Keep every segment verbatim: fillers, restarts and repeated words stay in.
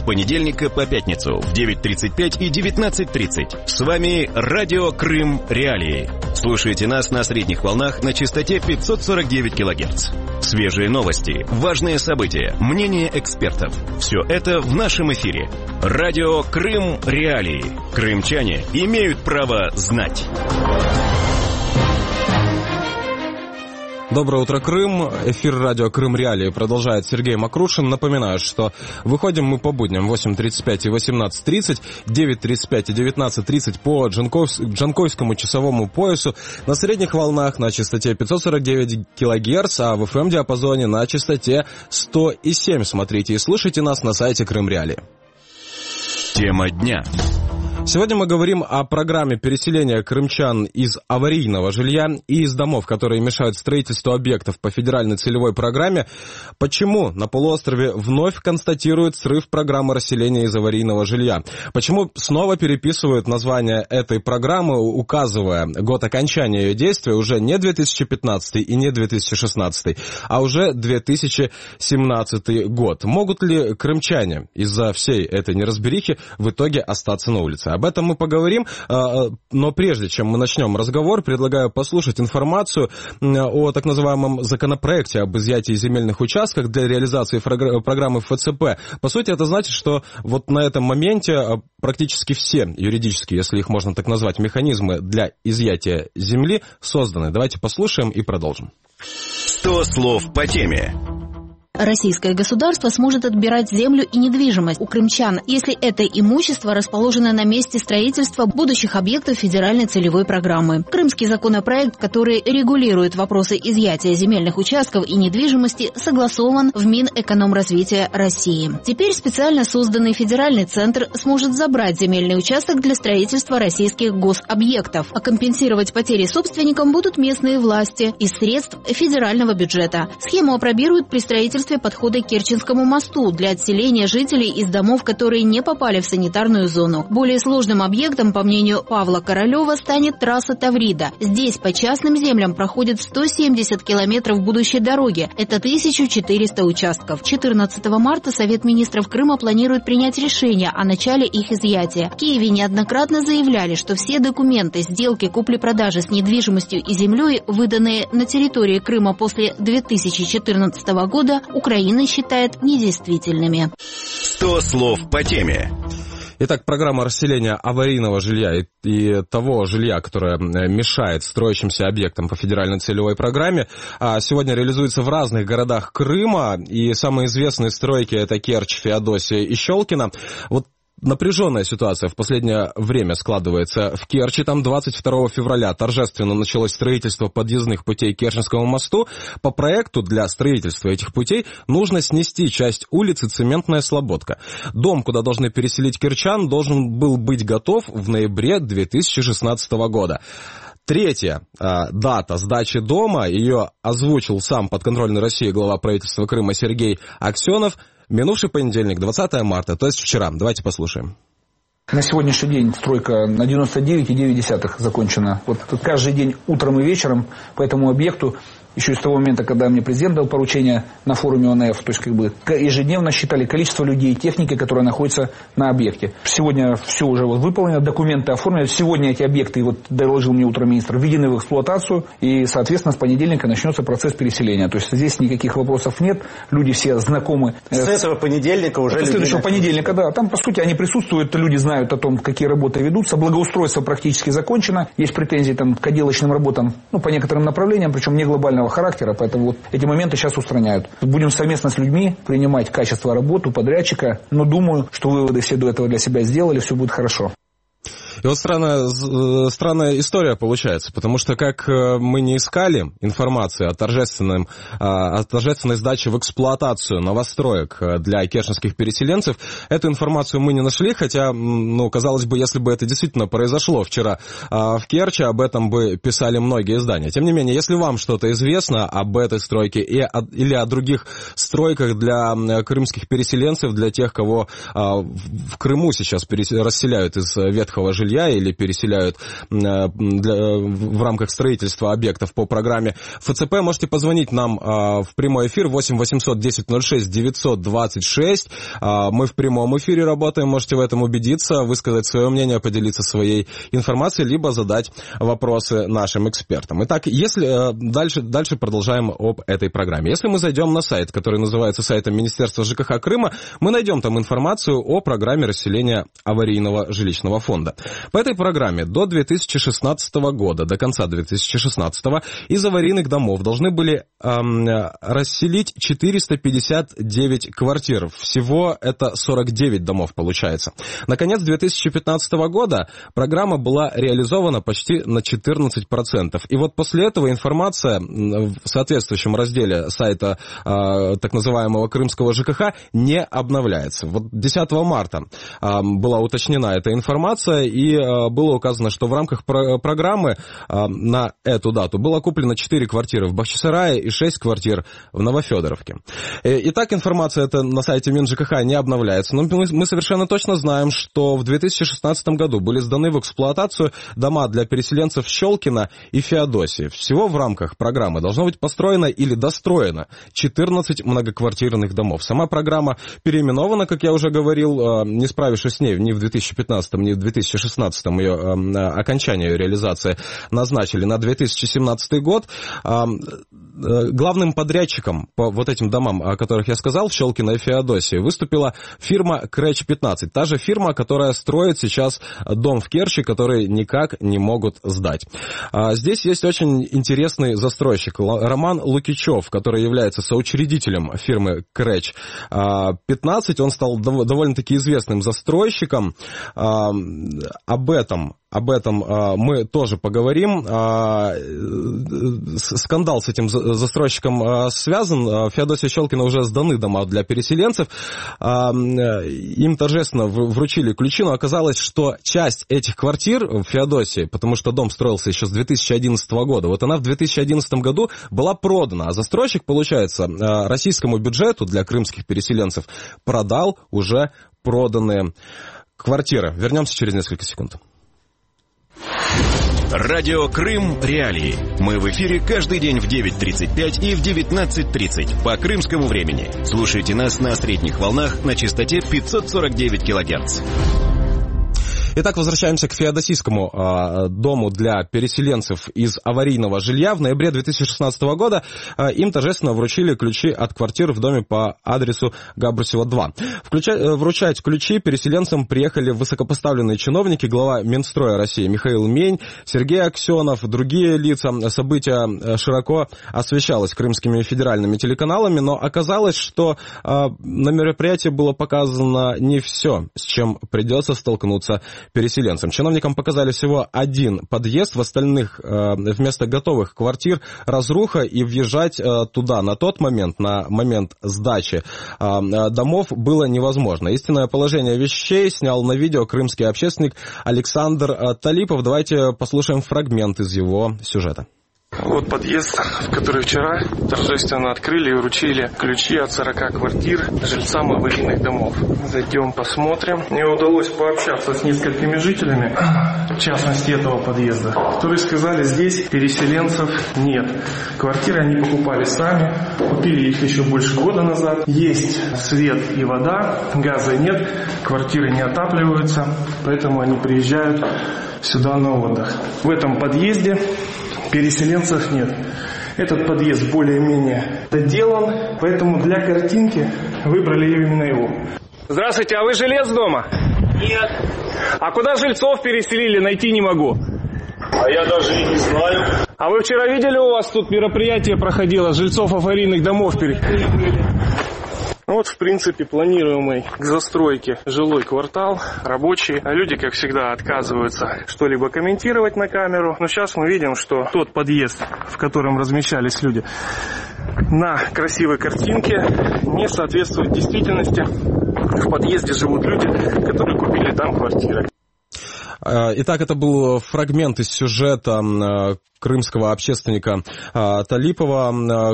понедельника по пятницу в девять тридцать пять и девятнадцать тридцать. С вами Радио Крым Реалии. Слушайте нас на средних волнах на частоте пятьсот сорок девять килогерц. Свежие новости, важные события, мнения экспертов. Все это в нашем эфире. Радио Крым Реалии. Крымчане имеют право знать. Доброе утро, Крым. Эфир радио Крым Реалии продолжает Сергей Макрушин. Напоминаю, что выходим мы по будням восемь тридцать пять и восемнадцать тридцать, девять тридцать пять и девятнадцать тридцать по Джанков... Джанкойскому часовому поясу на средних волнах на частоте пятьсот сорок девять килогерц, а в эф эм-диапазоне на частоте сто семь. Смотрите и слушайте нас на сайте Крым Реалии. Тема дня. Сегодня мы говорим о программе переселения крымчан из аварийного жилья и из домов, которые мешают строительству объектов по федеральной целевой программе. Почему на полуострове вновь констатируют срыв программы расселения из аварийного жилья? Почему снова переписывают название этой программы, указывая год окончания ее действия уже не две тысячи пятнадцатый и не две тысячи шестнадцатый, а уже две тысячи семнадцатый год? Могут ли крымчане из-за всей этой неразберихи в итоге остаться на улице? Об этом мы поговорим, но прежде чем мы начнем разговор, предлагаю послушать информацию о так называемом законопроекте об изъятии земельных участков для реализации программы эф цэ пэ. По сути, это значит, что вот на этом моменте практически все юридические, если их можно так назвать, механизмы для изъятия земли созданы. Давайте послушаем и продолжим. сто слов по теме. Российское государство сможет отбирать землю и недвижимость у крымчан, если это имущество расположено на месте строительства будущих объектов федеральной целевой программы. Крымский законопроект, который регулирует вопросы изъятия земельных участков и недвижимости, согласован в Минэкономразвития России. Теперь специально созданный федеральный центр сможет забрать земельный участок для строительства российских гособъектов, а компенсировать потери собственникам будут местные власти из средств федерального бюджета. Схему апробируют при строительстве подхода к Керченскому мосту для отселения жителей из домов, которые не попали в санитарную зону. Более сложным объектом, по мнению Павла Королева, станет трасса Таврида. Здесь по частным землям проходит сто семьдесят километров будущей дороги. Это тысяча четыреста участков. четырнадцатого марта Совет министров Крыма планирует принять решение о начале их изъятия. В Киеве неоднократно заявляли, что все документы, сделки купли-продажи с недвижимостью и землей, выданные на территории Крыма после две тысячи четырнадцатого года, Украина считает недействительными. сто слов по теме. Итак, программа расселения аварийного жилья и, и того жилья, которое мешает строящимся объектам по федеральной целевой программе, сегодня реализуется в разных городах Крыма, и самые известные стройки — это Керчь, Феодосия и Щелкино. Вот напряженная ситуация в последнее время складывается в Керчи. Там двадцать второго февраля торжественно началось строительство подъездных путей к Керченскому мосту. По проекту для строительства этих путей нужно снести часть улицы Цементная Слободка. Дом, куда должны переселить керчан, должен был быть готов в ноябре две тысячи шестнадцатого года. Третья э, дата сдачи дома, ее озвучил сам подконтрольный России глава правительства Крыма Сергей Аксенов. Минувший понедельник, двадцатого марта, то есть вчера. Давайте послушаем. На сегодняшний день стройка на девяносто девять и девять десятых закончена. Вот каждый день утром и вечером по этому объекту, еще с того момента, когда мне президент дал поручение на форуме о эн эф, то есть как бы ежедневно считали количество людей и техники, которая находится на объекте. Сегодня все уже вот выполнено, документы оформлены. Сегодня эти объекты, вот доложил мне утром министр, введены в эксплуатацию, и, соответственно, с понедельника начнется процесс переселения. То есть здесь никаких вопросов нет, люди все знакомы. С этого понедельника уже... С следующего понедельника, да. Там, по сути, они присутствуют, люди знают о том, какие работы ведутся. Благоустройство практически закончено. Есть претензии там, к отделочным работам, ну, по некоторым направлениям, причем не глобального характера, поэтому вот эти моменты сейчас устраняют. Будем совместно с людьми принимать качество работы подрядчика, но думаю, что выводы все до этого для себя сделали, все будет хорошо. И вот странная, странная история получается, потому что как мы не искали информации о, торжественном, о торжественной сдаче в эксплуатацию новостроек для керченских переселенцев, эту информацию мы не нашли, хотя, ну, казалось бы, если бы это действительно произошло вчера в Керчи, об этом бы писали многие издания. Тем не менее, если вам что-то известно об этой стройке и о, или о других стройках для крымских переселенцев, для тех, кого в Крыму сейчас расселяют из ветхого жилья, жилья или переселяют для, в рамках строительства объектов по программе ФЦП, можете позвонить нам в прямой эфир восемь восемьсот десять ноль шесть девятьсот двадцать шесть. Мы в прямом эфире работаем, можете в этом убедиться, высказать свое мнение, поделиться своей информацией, либо задать вопросы нашим экспертам. Итак, если дальше, дальше продолжаем об этой программе. Если мы зайдем на сайт, который называется сайтом Министерства ЖКХ Крыма, мы найдем там информацию о программе расселения аварийного жилищного фонда. По этой программе до две тысячи шестнадцатого года, до конца две тысячи шестнадцатого, из аварийных домов должны были эм, расселить четыреста пятьдесят девять квартир. Всего это сорок девять домов получается. Наконец, две тысячи пятнадцатого года программа была реализована почти на четырнадцать процентов. И вот после этого информация в соответствующем разделе сайта э, так называемого крымского ЖКХ не обновляется. Вот десятого марта э, была уточнена эта информация, и э, было указано, что в рамках про- программы э, на эту дату было куплено четыре квартиры в Бахчисарае и шесть квартир в Новофедоровке. Итак, информация эта на сайте МинЖКХ не обновляется, но мы, мы совершенно точно знаем, что в две тысячи шестнадцатом году были сданы в эксплуатацию дома для переселенцев Щелкина и Феодосии. Всего в рамках программы должно быть построено или достроено четырнадцать многоквартирных домов. Сама программа переименована, как я уже говорил, не справившись с ней ни в две тысячи пятнадцатом, ни в две тысячи шестнадцатом ее окончание ее реализации назначили на две тысячи семнадцатый год. Главным подрядчиком по вот этим домам, о которых я сказал, в Щелкино и Феодосии, выступила фирма Крэч пятнадцать. Та же фирма, которая строит сейчас дом в Керчи, который никак не могут сдать. Здесь есть очень интересный застройщик, Роман Лукичев, который является соучредителем фирмы Крэч пятнадцать. Он стал довольно-таки известным застройщиком. Об этом Об этом а, мы тоже поговорим. А, скандал с этим застройщиком а, связан. А, Феодосии Щелкина уже сданы дома для переселенцев. А, им торжественно вручили ключи, но оказалось, что часть этих квартир в Феодосии, потому что дом строился еще с две тысячи одиннадцатого года, вот она в две тысячи одиннадцатом году была продана. А застройщик, получается, российскому бюджету для крымских переселенцев продал уже проданные квартиры. Вернемся через несколько секунд. Радио Крым Реалии. Мы в эфире каждый день в девять тридцать пять и в девятнадцать тридцать по крымскому времени. Слушайте нас на средних волнах на частоте пятьсот сорок девять килогерц. Итак, возвращаемся к феодосийскому э, дому для переселенцев из аварийного жилья. В ноябре две тысячи шестнадцатого года э, им торжественно вручили ключи от квартир в доме по адресу Габрусева два. Включа... Вручать ключи переселенцам приехали высокопоставленные чиновники, глава Минстроя России Михаил Мень, Сергей Аксенов, другие лица. Событие широко освещалось крымскими федеральными телеканалами, но оказалось, что э, на мероприятии было показано не все, с чем придется столкнуться переселенцам. Чиновникам показали всего один подъезд, в остальных э, вместо готовых квартир разруха, и въезжать э, туда на тот момент, на момент сдачи э, домов, было невозможно. Истинное положение вещей снял на видео крымский общественник Александр э, Талипов. Давайте послушаем фрагмент из его сюжета. Вот подъезд, в который вчера торжественно открыли и вручили ключи от сорока квартир жильцам аварийных домов. Зайдем, посмотрим. Мне удалось пообщаться с несколькими жителями, в частности этого подъезда, которые сказали, здесь переселенцев нет. Квартиры они покупали сами, купили их еще больше года назад. Есть свет и вода, газа нет, квартиры не отапливаются, поэтому они приезжают сюда на отдых. В этом подъезде переселенцев нет. Этот подъезд более-менее доделан, поэтому для картинки выбрали именно его. Здравствуйте, а вы жилец дома? Нет. А куда жильцов переселили, найти не могу. А я даже и не знаю. А вы вчера видели, у вас тут мероприятие проходило, жильцов аварийных домов переселили? Ну вот, в принципе, планируемый к застройке жилой квартал, рабочий. А люди, как всегда, отказываются что-либо комментировать на камеру. Но сейчас мы видим, что тот подъезд, в котором размещались люди, на красивой картинке не соответствует действительности. В подъезде живут люди, которые купили там квартиры. Итак, это был фрагмент из сюжета крымского общественника а, Талипова.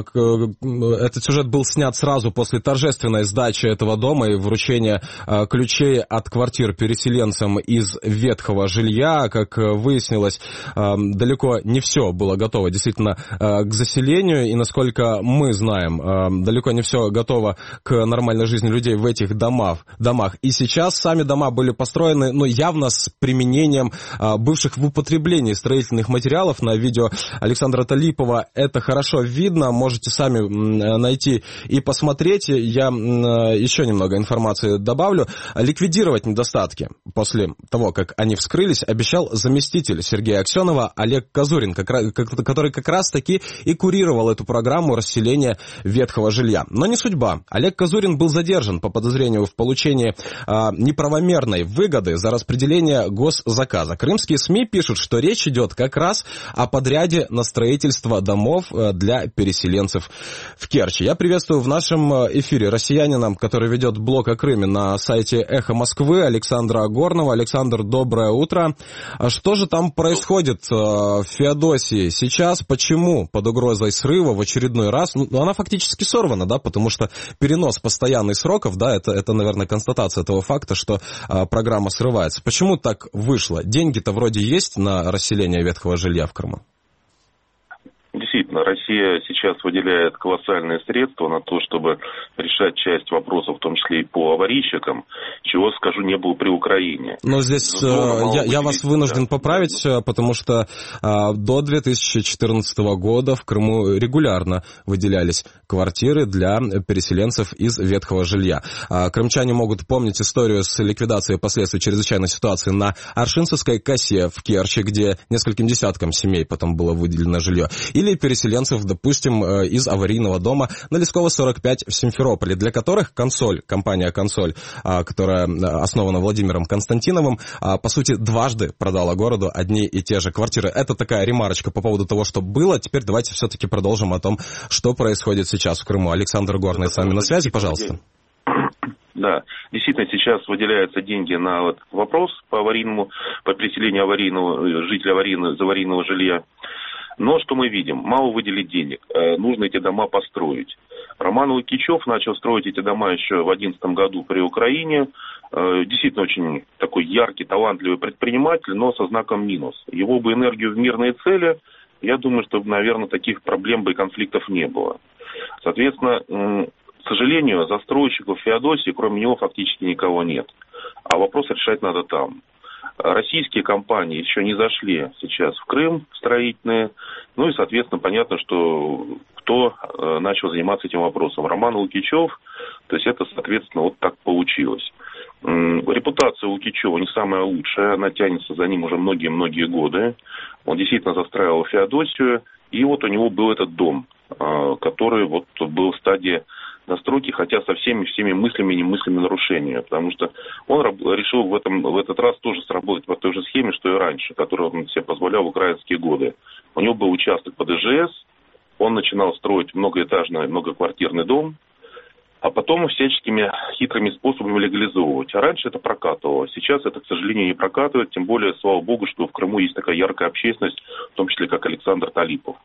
А, этот сюжет был снят сразу после торжественной сдачи этого дома и вручения а, ключей от квартир переселенцам из ветхого жилья. Как выяснилось, а, далеко не все было готово действительно а, к заселению, и, насколько мы знаем, а, далеко не все готово к нормальной жизни людей в этих домах. домах. И сейчас сами дома были построены, ну, явно с применением а, бывших в употреблении строительных материалов. На видео Александра Талипова это хорошо видно, можете сами найти и посмотреть. Я еще немного информации добавлю. Ликвидировать недостатки после того, как они вскрылись, обещал заместитель Сергея Аксенова Олег Козурин, который как раз-таки и курировал эту программу расселения ветхого жилья. Но не судьба. Олег Козурин был задержан по подозрению в получении а, неправомерной выгоды за распределение госзаказа. Крымские СМИ пишут, что речь идет как раз о подряде на строительство домов для переселенцев в Керчи. Я приветствую в нашем эфире россиянина, который ведет блог о Крыме на сайте «Эхо Москвы», Александра Горного. Александр, доброе утро. Что же там происходит в Феодосии сейчас? Почему под угрозой срыва в очередной раз? Ну, она фактически сорвана, да, потому что перенос постоянных сроков, да, это, это, наверное, констатация того факта, что а, программа срывается. Почему так вышло? Деньги-то вроде есть на расселение ветхого жилья в Крыму. Действительно, Россия сейчас выделяет колоссальные средства на то, чтобы решать часть вопросов, в том числе и по аварийщикам, чего, скажу, не было при Украине. Но здесь я, я вас вынужден поправить, да. Потому что а, до две тысячи четырнадцатого года в Крыму регулярно выделялись квартиры для переселенцев из ветхого жилья. А, крымчане могут помнить историю с ликвидацией последствий чрезвычайной ситуации на Аршинцевской косе в Керчи, где нескольким десяткам семей потом было выделено жилье. Или переселенцев, допустим, из аварийного дома на Лесково сорок пять в Симферополе, для которых «Консоль», компания «Консоль», которая основана Владимиром Константиновым, по сути, дважды продала городу одни и те же квартиры. Это такая ремарочка по поводу того, что было. Теперь давайте все-таки продолжим о том, что происходит сейчас в Крыму. Александр Горный с вами на связи, пожалуйста. Да, действительно, сейчас выделяются деньги на вот вопрос по аварийному, по переселению аварийного, жителей аварийного, из аварийного жилья. Но что мы видим? Мало выделить денег. Э, нужно эти дома построить. Роман Лукичев начал строить эти дома еще в две тысячи одиннадцатом году при Украине. Э, действительно очень такой яркий, талантливый предприниматель, но со знаком минус. Его бы энергию в мирные цели, я думаю, что, наверное, таких проблем бы и конфликтов не было. Соответственно, э, к сожалению, застройщиков Феодосии, кроме него, фактически никого нет. А вопрос решать надо там. Российские компании еще не зашли сейчас в Крым строительные. Ну и, соответственно, понятно, что кто э, начал заниматься этим вопросом. Роман Лукичев. То есть это, соответственно, вот так получилось. М-м, репутация Лукичева не самая лучшая. Она тянется за ним уже многие-многие годы. Он действительно застраивал Феодосию. И вот у него был этот дом, э, который вот был в стадии настройки, хотя со всеми всеми мыслями и немыслями нарушения, потому что он решил в, этом, в этот раз тоже сработать по той же схеме, что и раньше, которую он себе позволял в украинские годы. У него был участок под ИЖС, он начинал строить многоэтажный, многоквартирный дом, а потом всяческими хитрыми способами легализовывать. А раньше это прокатывало. Сейчас это, к сожалению, не прокатывает, тем более, слава богу, что в Крыму есть такая яркая общественность, в том числе как Александр Талипов.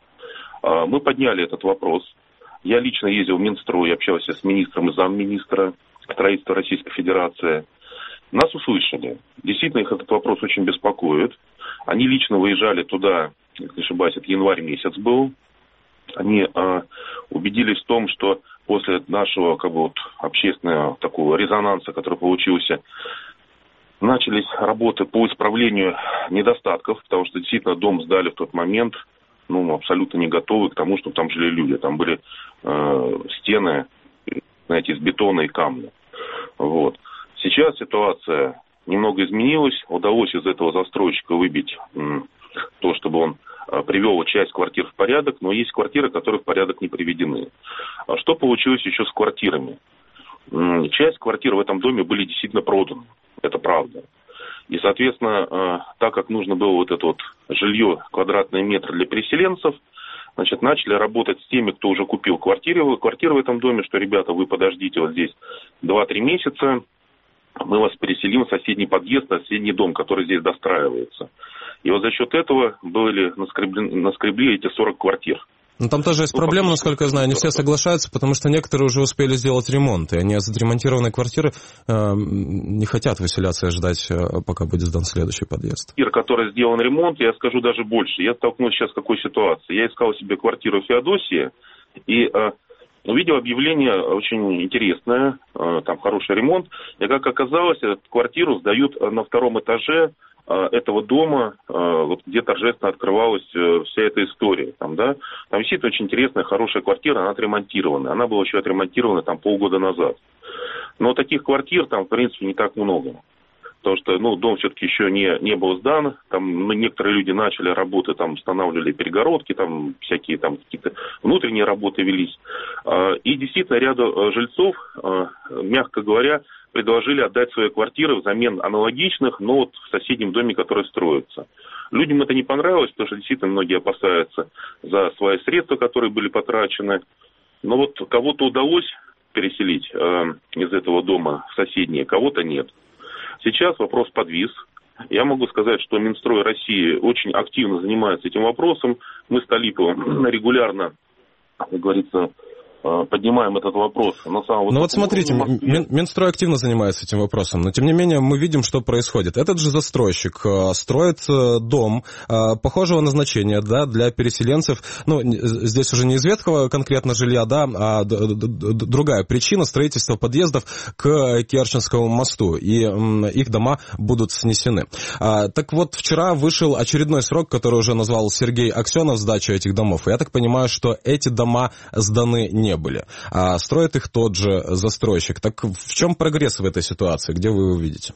Мы подняли этот вопрос. Я лично ездил в Минстрой, общался с министром и замминистра строительства Российской Федерации. Нас услышали. Действительно, их этот вопрос очень беспокоит. Они лично выезжали туда, если не ошибаюсь, это январь месяц был. Они э, убедились в том, что после нашего как бы, вот, общественного такого резонанса, который получился, начались работы по исправлению недостатков, потому что действительно дом сдали в тот момент, ну, абсолютно не готовы к тому, чтобы там жили люди. Там были э, стены, знаете, из бетона и камня. Вот. Сейчас ситуация немного изменилась. Удалось из этого застройщика выбить э, то, чтобы он э, привел часть квартир в порядок, но есть квартиры, которые в порядок не приведены. А что получилось еще с квартирами? Э, часть квартир в этом доме были действительно проданы. Это правда. И, соответственно, так как нужно было вот это вот жилье, квадратные метры для переселенцев, значит, начали работать с теми, кто уже купил квартиру, квартиру в этом доме, что, ребята, вы подождите вот здесь два-три месяца, мы вас переселим в соседний подъезд, в соседний дом, который здесь достраивается. И вот за счет этого были наскребли, наскребли эти сорок квартир. Но там тоже есть ну, проблема, насколько я знаю, не все соглашаются, потому что некоторые уже успели сделать ремонт, и они от отремонтированной квартиры э, не хотят выселяться и ждать, э, пока будет сдан следующий подъезд. Квартира, которая сделан ремонт, я скажу даже больше. Я столкнулся сейчас с какой ситуацией. Я искал себе квартиру в Феодосии, и э, увидел объявление очень интересное, э, там хороший ремонт. И как оказалось, эту квартиру сдают на втором этаже этого дома, вот, где торжественно открывалась вся эта история. Там, да, там висит очень интересная, хорошая квартира, она отремонтирована. Она была еще отремонтирована там, полгода назад. Но таких квартир там, в принципе, не так много. Потому что ну, дом все-таки еще не, не был сдан. Там ну, некоторые люди начали работы, там, устанавливали перегородки, там, всякие там, какие-то внутренние работы велись. И действительно ряду жильцов, мягко говоря, предложили отдать свои квартиры взамен аналогичных, но вот в соседнем доме, который строится. Людям это не понравилось, потому что действительно многие опасаются за свои средства, которые были потрачены. Но вот кого-то удалось переселить э, из этого дома в соседнее, кого-то нет. Сейчас вопрос подвис. Я могу сказать, что Минстрой России очень активно занимается этим вопросом. Мы с Талиповым регулярно, как говорится, поднимаем этот вопрос на самом Ну вот смотрите, Мин, Минстрой активно занимается этим вопросом, но тем не менее мы видим, что происходит. Этот же застройщик строит дом похожего назначения, да, для переселенцев. Ну, здесь уже не из ветхого конкретно жилья, да, а другая причина — строительства подъездов к Керченскому мосту, и их дома будут снесены. Так вот, вчера вышел очередной срок, который уже назвал Сергей Аксенов, сдачу этих домов. И я так понимаю, что эти дома сданы не были. А строит их тот же застройщик. Так в чем прогресс в этой ситуации? Где вы его видите?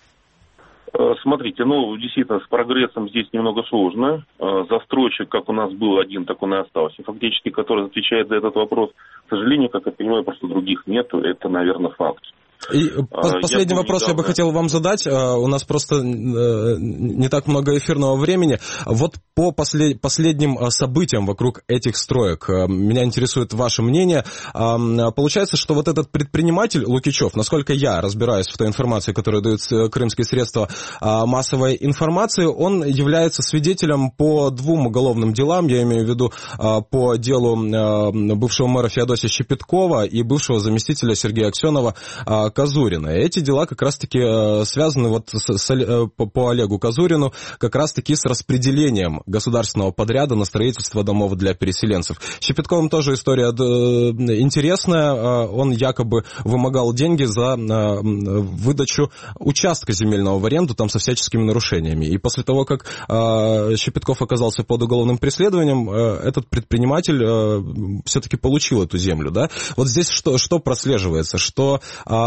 Смотрите, ну, действительно, с прогрессом здесь немного сложно. Застройщик, как у нас был один, так он и остался. Фактически, который отвечает за этот вопрос, к сожалению, как я понимаю, просто других нету. Это, наверное, факт. И последний я вопрос недавно... я бы хотел вам задать. У нас просто не так много эфирного времени. Вот по послед... последним событиям вокруг этих строек меня интересует ваше мнение. Получается, что вот этот предприниматель Лукичев, насколько я разбираюсь в той информации, которую дают крымские средства массовой информации, он является свидетелем по двум уголовным делам. Я имею в виду по делу бывшего мэра Феодосия Щепеткова и бывшего заместителя Сергея Аксенова Казурина. Эти дела как раз-таки связаны вот с, с, по, по Олегу Казурину как раз-таки с распределением государственного подряда на строительство домов для переселенцев. С Щепетковым тоже история интересная. Он якобы вымогал деньги за выдачу участка земельного в аренду, там со всяческими нарушениями. И после того, как Щепетков оказался под уголовным преследованием, этот предприниматель все-таки получил эту землю. Да? Вот здесь что, что прослеживается? Что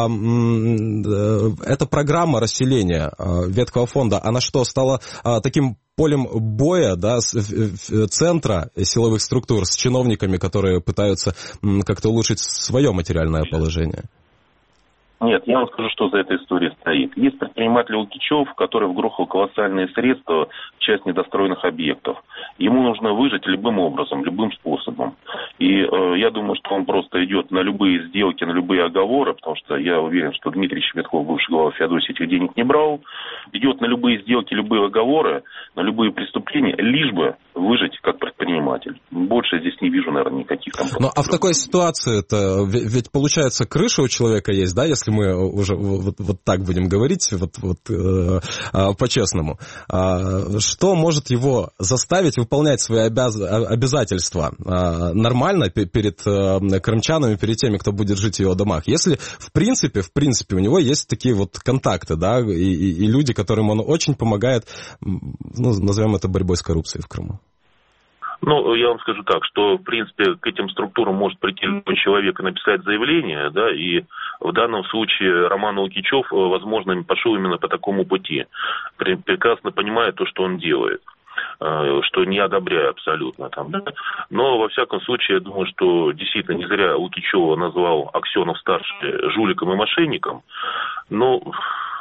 эта программа расселения ветхого фонда, она что, стала таким полем боя, да, центра силовых структур с чиновниками, которые пытаются как-то улучшить свое материальное положение? Нет, я вам скажу, что за этой историей стоит. Есть предприниматель Лукичев, который вгрохал колоссальные средства в часть недостроенных объектов. Ему нужно выжить любым образом, любым способом. И э, я думаю, что он просто идет на любые сделки, на любые оговоры, потому что я уверен, что Дмитрий Щепетков, бывший глава Феодосии, этих денег не брал. Идет на любые сделки, любые оговоры, на любые преступления, лишь бы выжить как предприниматель. Больше здесь не вижу, наверное, никаких там... Ну, а в такой ситуации-то, ведь получается, крыша у человека есть, да, если мы уже вот, вот так будем говорить, вот, вот э, э, по-честному. Э, что может его заставить выполнять свои обяз... обязательства э, нормально перед э, крымчанами, перед теми, кто будет жить в его домах? Если, в принципе, в принципе, у него есть такие вот контакты, да, и, и, и люди, которым он очень помогает, ну, назовем это борьбой с коррупцией в Крыму. Ну, я вам скажу так, что, в принципе, к этим структурам может прийти любой человек и написать заявление, да, и в данном случае Роман Лукичев, возможно, пошел именно по такому пути, прекрасно понимая то, что он делает, что не одобряю абсолютно там, да. Но, во всяком случае, я думаю, что действительно не зря Лукичева назвал Аксенов-старший жуликом и мошенником, но...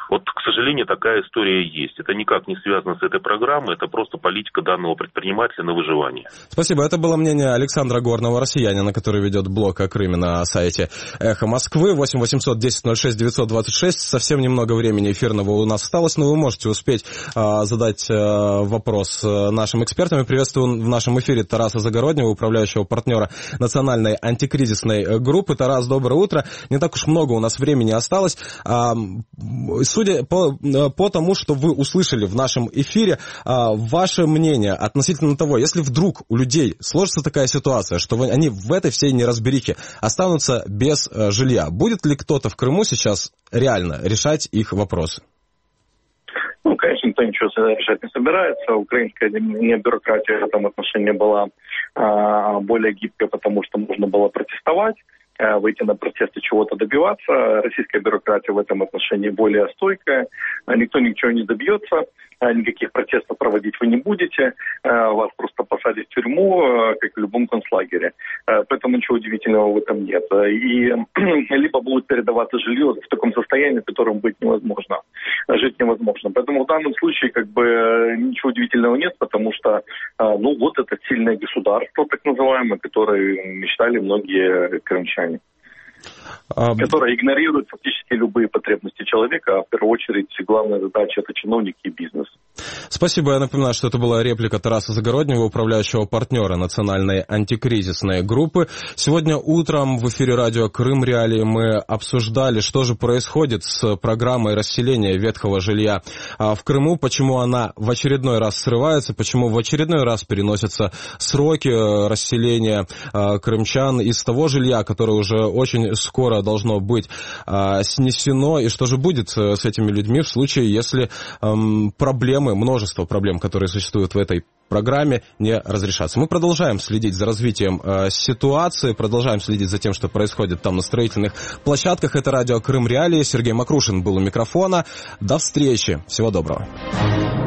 Вот, к сожалению, такая история есть. Это никак не связано с этой программой, это просто политика данного предпринимателя на выживание. Спасибо. Это было мнение Александра Горного, россиянина, который ведет блог о Крыме на сайте «Эхо Москвы». восемь восемьсот десять ноль шесть девятьсот двадцать шесть. Совсем немного времени эфирного у нас осталось, но вы можете успеть а, задать а, вопрос нашим экспертам. Я приветствую в нашем эфире Тараса Загороднего, управляющего партнера национальной антикризисной группы. Тарас, доброе утро. Не так уж много у нас времени осталось. А, судя по, по тому, что вы услышали в нашем эфире, а, ваше мнение относительно того, если вдруг у людей сложится такая ситуация, что вы, они в этой всей неразберихе останутся без а, жилья, будет ли кто-то в Крыму сейчас реально решать их вопросы? Ну, конечно, никто ничего решать не собирается. Украинская бюрократия в этом отношении была а, более гибкая, потому что нужно было протестовать, а, выйти на протесты, чего-то добиваться. Российская бюрократия в этом отношении более стойкая. А, никто ничего не добьется. А, никаких протестов проводить вы не будете. А, вас просто посадят в тюрьму, а, как в любом концлагере. А, поэтому ничего удивительного в этом нет. И либо будет передаваться жилье в таком состоянии, в котором быть невозможно. Жить невозможно. Поэтому в данном случае как бы ничего удивительного нет, потому что ну вот это сильное государство, так называемое, которое мечтали многие крымчане. Um... которая игнорирует фактически любые потребности человека, а в первую очередь главная задача — это чиновники и бизнес. Спасибо. Я напоминаю, что это была реплика Тараса Загороднего, управляющего партнера национальной антикризисной группы. Сегодня утром в эфире радио «Крым Реалии» мы обсуждали, что же происходит с программой расселения ветхого жилья в Крыму, почему она в очередной раз срывается, почему в очередной раз переносятся сроки расселения крымчан из того жилья, которое уже очень скоро должно быть а, снесено, и что же будет с этими людьми в случае, если эм, проблемы, множество проблем, которые существуют в этой программе, не разрешатся. Мы продолжаем следить за развитием э, ситуации, продолжаем следить за тем, что происходит там на строительных площадках. Это радио «Крым Реалии». Сергей Макрушин был у микрофона. До встречи. Всего доброго.